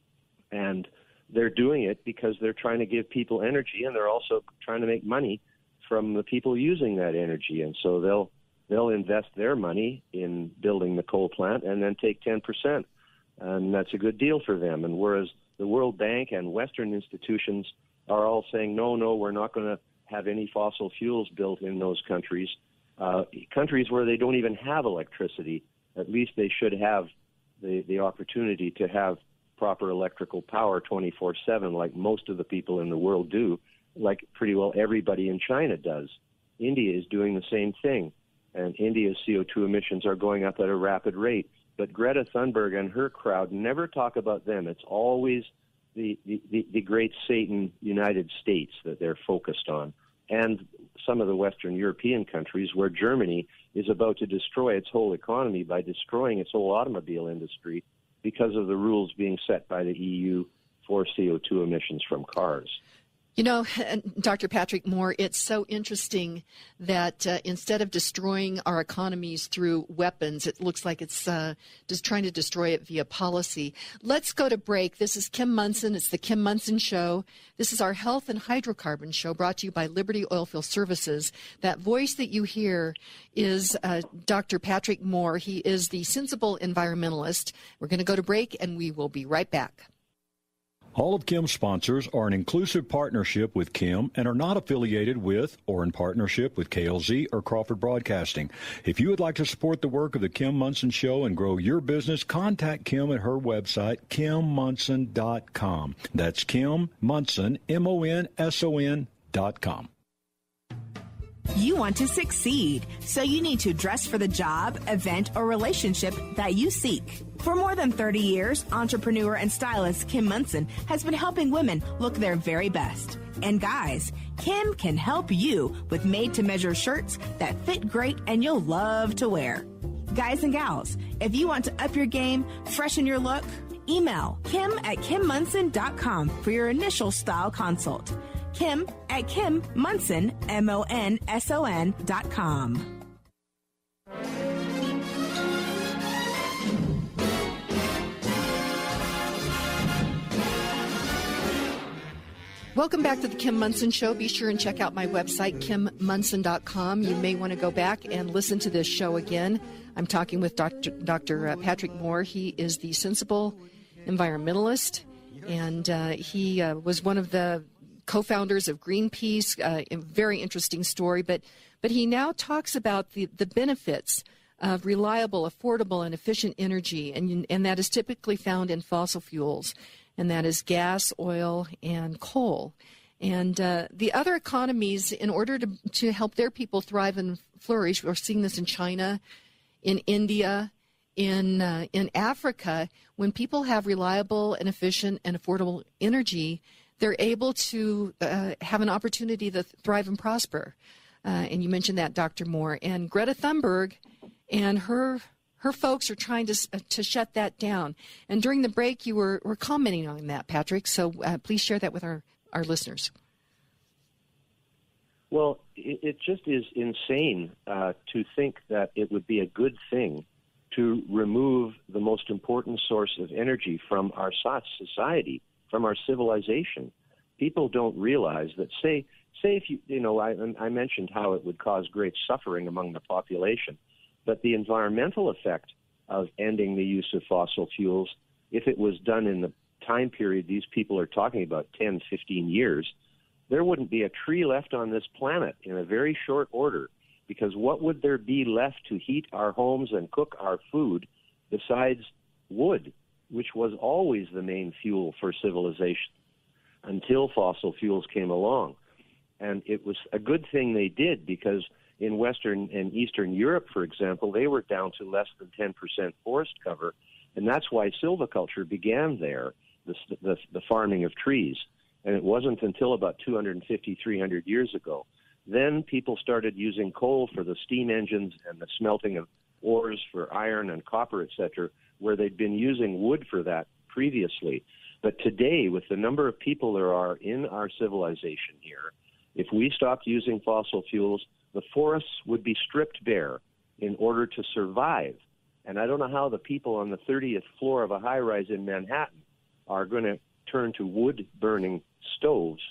and they're doing it because they're trying to give people energy, and they're also trying to make money from the people using that energy. And so they'll they'll invest their money in building the coal plant and then take ten percent. And that's a good deal for them. And whereas the World Bank and Western institutions are all saying, no, no, we're not going to have any fossil fuels built in those countries, uh, countries where they don't even have electricity, at least they should have the, the opportunity to have proper electrical power twenty-four seven like most of the people in the world do, like pretty well everybody in China does. India is doing the same thing, and India's C O two emissions are going up at a rapid rate. But Greta Thunberg and her crowd never talk about them. It's always the, the, the great Satan United States that they're focused on, and some of the Western European countries where Germany is about to destroy its whole economy by destroying its whole automobile industry because of the rules being set by the E U for C O two emissions from cars. You know, Doctor Patrick Moore, it's so interesting that uh, instead of destroying our economies through weapons, it looks like it's uh, just trying to destroy it via policy. Let's go to break. This is Kim Monson. It's the Kim Monson Show. This is our health and hydrocarbon show brought to you by Liberty Oilfield Services. That voice that you hear is uh, Doctor Patrick Moore. He is the sensible environmentalist. We're going to go to break, and we will be right back. All of Kim's sponsors are an inclusive partnership with Kim and are not affiliated with or in partnership with K L Z or Crawford Broadcasting. If you would like to support the work of the Kim Monson Show and grow your business, contact Kim at her website, kim monson dot com. That's Kim Monson, M O N S O N dot com. You want to succeed, so you need to dress for the job, event, or relationship that you seek. For more than thirty years, entrepreneur and stylist Kim Monson has been helping women look their very best. And guys, Kim can help you with made-to-measure shirts that fit great and you'll love to wear. Guys and gals, if you want to up your game, freshen your look, email kim at kim monson dot com for your initial style consult. Kim at Kim Monson, M O N S O N dot com. Welcome back to the Kim Monson Show. Be sure and check out my website, kim monson dot com. You may want to go back and listen to this show again. I'm talking with Doctor Doctor Patrick Moore. He is the sensible environmentalist, and uh, he uh, was one of the co-founders of Greenpeace. Uh, a very interesting story, but but he now talks about the, the benefits of reliable, affordable, and efficient energy, and and that is typically found in fossil fuels. And that is gas, oil, and coal. And uh, the other economies, in order to, to help their people thrive and flourish, we're seeing this in China, in India, in uh, in Africa. When people have reliable and efficient and affordable energy, they're able to uh, have an opportunity to thrive and prosper. Uh, and you mentioned that, Doctor Moore. And Greta Thunberg and her her folks are trying to uh, to shut that down. And during the break, you were, were commenting on that, Patrick. So uh, please share that with our, our listeners. Well, it, it just is insane uh, to think that it would be a good thing to remove the most important source of energy from our society, from our civilization. People don't realize that, say, say if you, you know, I, I mentioned how it would cause great suffering among the population. But the environmental effect of ending the use of fossil fuels, if it was done in the time period these people are talking about, ten, fifteen years, there wouldn't be a tree left on this planet in a very short order. Because what would there be left to heat our homes and cook our food besides wood, which was always the main fuel for civilization until fossil fuels came along? And it was a good thing they did, because in Western and Eastern Europe, for example, they were down to less than ten percent forest cover, and that's why silviculture began there, the, the, the farming of trees. And it wasn't until about two hundred fifty, three hundred years ago. Then people started using coal for the steam engines and the smelting of ores for iron and copper, et cetera, where they'd been using wood for that previously. But today, with the number of people there are in our civilization here, if we stopped using fossil fuels, the forests would be stripped bare in order to survive. And I don't know how the people on the thirtieth floor of a high-rise in Manhattan are going to turn to wood-burning stoves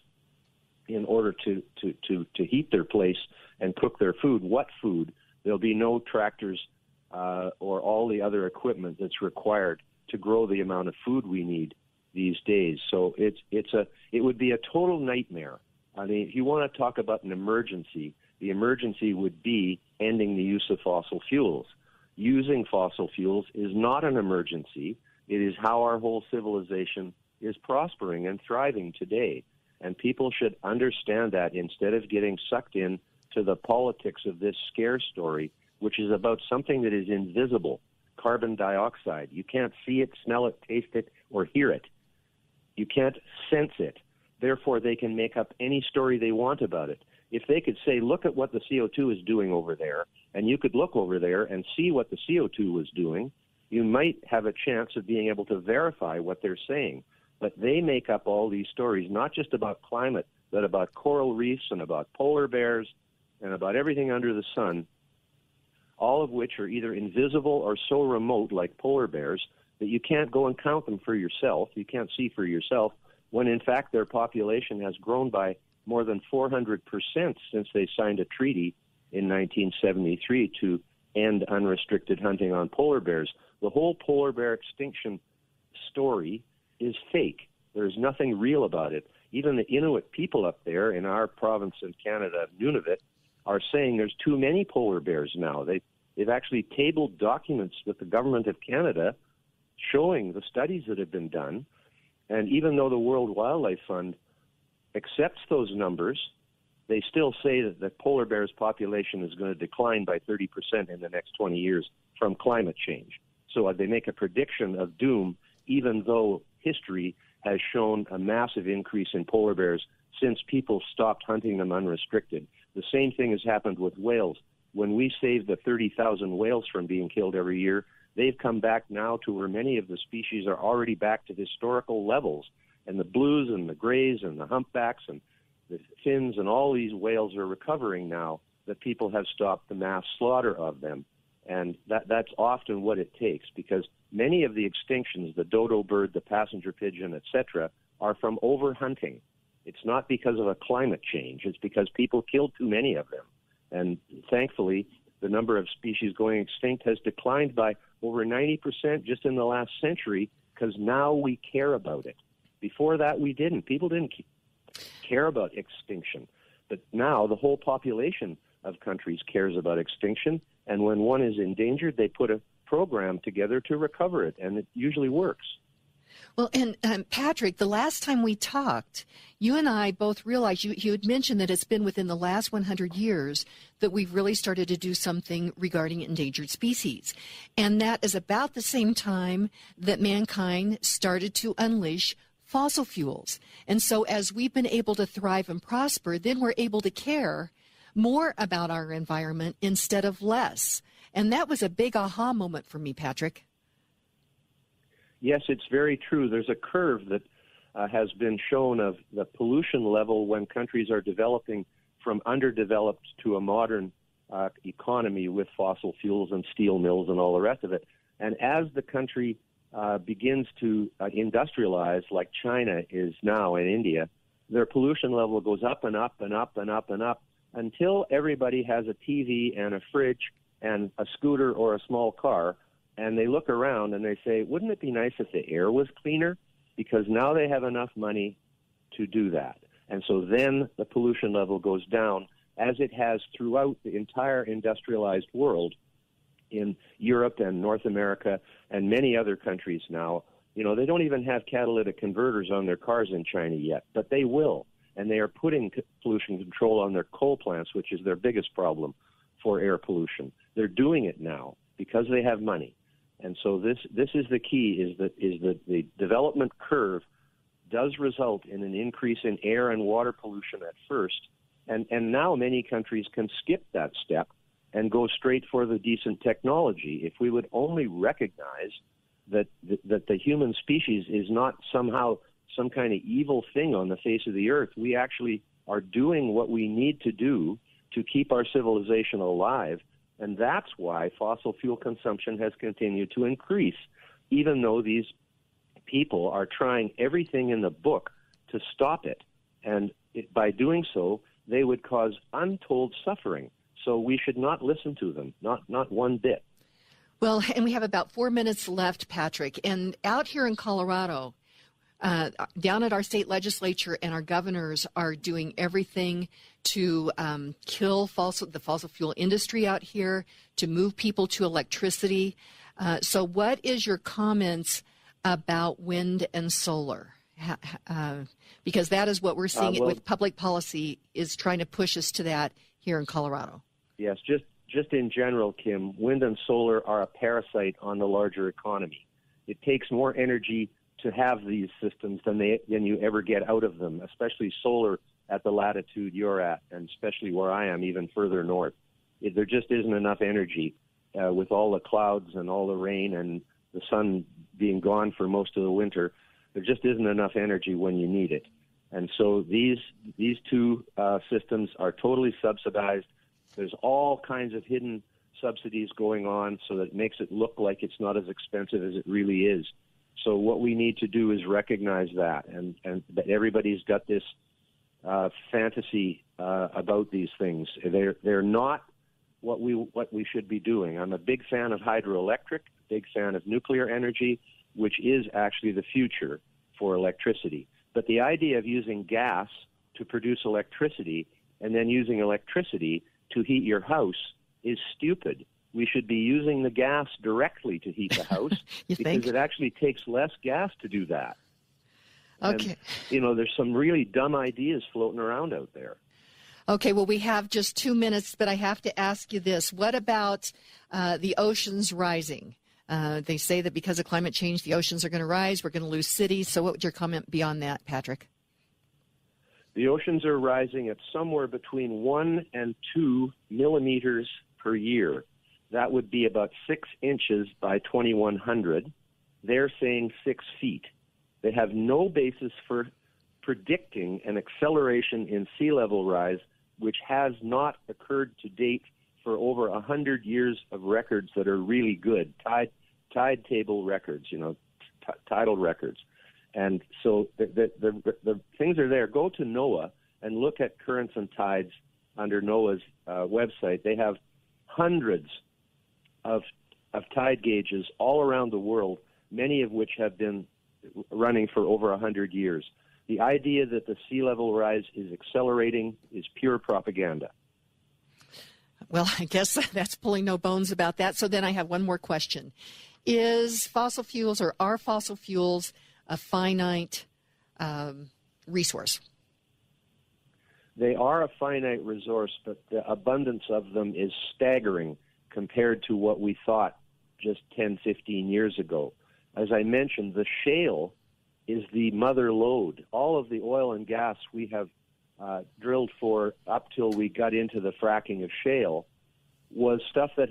in order to, to, to, to heat their place and cook their food. What food? There'll be no tractors uh, or all the other equipment that's required to grow the amount of food we need these days. So it's it's a it would be a total nightmare. I mean, if you want to talk about an emergency, the emergency would be ending the use of fossil fuels. Using fossil fuels is not an emergency. It is how our whole civilization is prospering and thriving today. And people should understand that instead of getting sucked in to the politics of this scare story, which is about something that is invisible, carbon dioxide. You can't see it, smell it, taste it, or hear it. You can't sense it. Therefore, they can make up any story they want about it. If they could say, look at what the C O two is doing over there, and you could look over there and see what the C O two was doing, you might have a chance of being able to verify what they're saying. But they make up all these stories, not just about climate, but about coral reefs and about polar bears and about everything under the sun, all of which are either invisible or so remote, like polar bears, that you can't go and count them for yourself. You can't see for yourself, when in fact their population has grown by more than four hundred percent since they signed a treaty in nineteen seventy-three to end unrestricted hunting on polar bears. The whole polar bear extinction story is fake. There's nothing real about it. Even the Inuit people up there in our province in Canada, Nunavut, are saying there's too many polar bears now. They, they've actually tabled documents with the government of Canada showing the studies that have been done. And even though the World Wildlife Fund accepts those numbers, they still say that the polar bear's population is going to decline by thirty percent in the next twenty years from climate change. So they make a prediction of doom, even though history has shown a massive increase in polar bears since people stopped hunting them unrestricted. The same thing has happened with whales. When we saved the thirty thousand whales from being killed every year, they've come back now to where many of the species are already back to historical levels. And the blues and the grays and the humpbacks and the fins and all these whales are recovering now that people have stopped the mass slaughter of them. And that, that's often what it takes, because many of the extinctions, the dodo bird, the passenger pigeon, et cetera, are from overhunting. It's not because of a climate change. It's because people killed too many of them. And thankfully, the number of species going extinct has declined by over ninety percent just in the last century, because now we care about it. Before that, we didn't. People didn't care about extinction. But now the whole population of countries cares about extinction, and when one is endangered, they put a program together to recover it, and it usually works. Well, and um, Patrick, the last time we talked, you and I both realized, you, you had mentioned that it's been within the last one hundred years that we've really started to do something regarding endangered species. And that is about the same time that mankind started to unleash fossil fuels. And so as we've been able to thrive and prosper, then we're able to care more about our environment instead of less. And that was a big aha moment for me, Patrick. Yes, it's very true. There's a curve that uh, has been shown of the pollution level when countries are developing from underdeveloped to a modern uh, economy with fossil fuels and steel mills and all the rest of it. And as the country uh, begins to uh, industrialize, like China is now in India, their pollution level goes up and up and up and up and up until everybody has a T V and a fridge and a scooter or a small car, and they look around and they say, wouldn't it be nice if the air was cleaner? Because now they have enough money to do that. And so then the pollution level goes down, as it has throughout the entire industrialized world in Europe and North America and many other countries now. You know, they don't even have catalytic converters on their cars in China yet, but they will. And they are putting pollution control on their coal plants, which is their biggest problem for air pollution. They're doing it now because they have money. And so this this is the key, is that is that the development curve does result in an increase in air and water pollution at first. And, and now many countries can skip that step and go straight for the decent technology. If we would only recognize that, that, that the human species is not somehow some kind of evil thing on the face of the earth, we actually are doing what we need to do to keep our civilization alive. And that's why fossil fuel consumption has continued to increase, even though these people are trying everything in the book to stop it. And it, by doing so, they would cause untold suffering. So we should not listen to them, not not one bit. Well, and we have about four minutes left, Patrick. And out here in Colorado, uh, down at our state legislature and our governors are doing everything to um, kill fossil, the fossil fuel industry out here, to move people to electricity. Uh, so what is your comments about wind and solar? Uh, because that is what we're seeing uh, well, with public policy is trying to push us to that here in Colorado. Yes, just just in general, Kim, wind and solar are a parasite on the larger economy. It takes more energy to have these systems than they than you ever get out of them, especially solar at the latitude you're at, and especially where I am, even further north. It, there just isn't enough energy uh, with all the clouds and all the rain and the sun being gone for most of the winter. There just isn't enough energy when you need it. And so these these two uh, systems are totally subsidized. There's all kinds of hidden subsidies going on so that it makes it look like it's not as expensive as it really is. So what we need to do is recognize that, and, and that everybody's got this uh, fantasy uh, about these things. They're, they're not what we what we should be doing. I'm a big fan of hydroelectric, big fan of nuclear energy, which is actually the future for electricity. But the idea of using gas to produce electricity and then using electricity to heat your house is stupid. We should be using the gas directly to heat the house because think? it actually takes less gas to do that. Okay. And, you know, there's some really dumb ideas floating around out there. Okay, well, we have just two minutes, but I have to ask you this. What about uh, the oceans rising? Uh, they say that because of climate change, the oceans are going to rise. We're going to lose cities. So what would your comment be on that, Patrick? The oceans are rising at somewhere between one and two millimeters per year. That would be about six inches by twenty-one hundred. They're saying six feet. They have no basis for predicting an acceleration in sea level rise, which has not occurred to date for over one hundred years of records that are really good, tide, tide table records, you know, t- tidal records. And so the, the, the, the things are there. Go to NOAA and look at currents and tides under NOAA's uh, website. They have hundreds of, of tide gauges all around the world, many of which have been running for over one hundred years. The idea that the sea level rise is accelerating is pure propaganda. Well, I guess that's pulling no bones about that. So then I have one more question. Is fossil fuels or are fossil fuels a finite um, resource? They are a finite resource, but the abundance of them is staggering compared to what we thought just ten, fifteen years ago. As I mentioned, the shale is the mother lode. All of the oil and gas we have uh, drilled for up till we got into the fracking of shale was stuff that had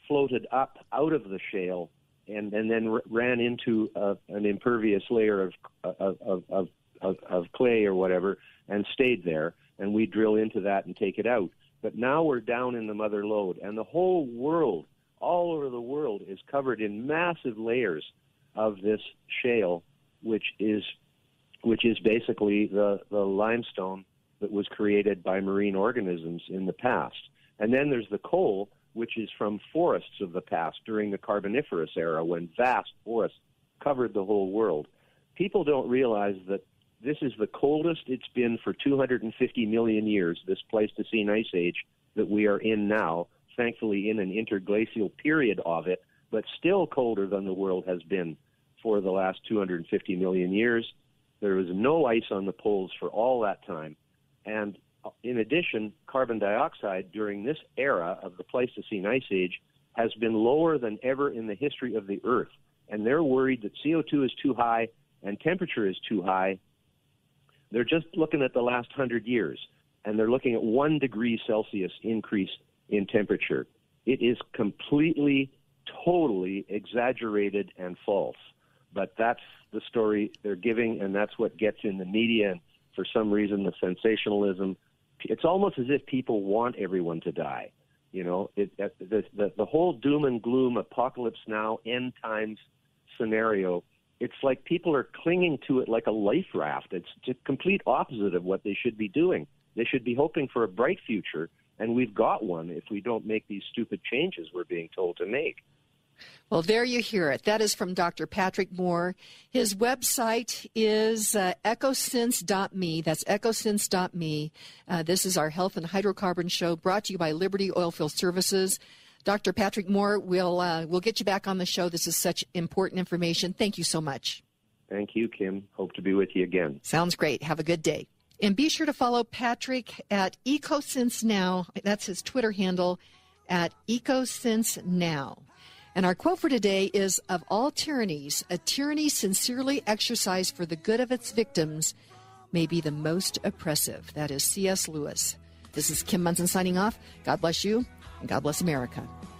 floated up out of the shale and, and then r- ran into uh, an impervious layer of of, of, of of of clay or whatever and stayed there, and we drill into that and take it out. But now we're down in the mother lode, and the whole world, all over the world, is covered in massive layers of this shale, which is which is basically the, the limestone that was created by marine organisms in the past. And then there's the coal, which is from forests of the past during the Carboniferous era, when vast forests covered the whole world. People don't realize that this is the coldest it's been for two hundred fifty million years, this Pleistocene Ice Age that we are in now, thankfully in an interglacial period of it, but still colder than the world has been for the last two hundred fifty million years. There was no ice on the poles for all that time. And in addition, carbon dioxide during this era of the Pleistocene Ice Age has been lower than ever in the history of the Earth. And they're worried that C O two is too high and temperature is too high. They're just looking at the last hundred years, and they're looking at one degree Celsius increase in temperature. It is completely, totally exaggerated and false. But that's the story they're giving, and that's what gets in the media. And for some reason, the sensationalism, it's almost as if people want everyone to die. You know, it, the, the, the whole doom and gloom, apocalypse now, end times scenario, it's like people are clinging to it like a life raft. It's the complete opposite of what they should be doing. They should be hoping for a bright future, and we've got one if we don't make these stupid changes we're being told to make. Well, there you hear it. That is from Doctor Patrick Moore. His website is uh, ecosense dot me. That's ecosense dot me. Uh, this is our Health and Hydrocarbon Show brought to you by Liberty Oilfield Services. Doctor Patrick Moore, we'll, uh, we'll get you back on the show. This is such important information. Thank you so much. Thank you, Kim. Hope to be with you again. Sounds great. Have a good day. And be sure to follow Patrick at EcoSense Now. That's his Twitter handle, at EcoSense Now. And our quote for today is, "Of all tyrannies, a tyranny sincerely exercised for the good of its victims may be the most oppressive." That is C S Lewis. This is Kim Munson signing off. God bless you, and God bless America.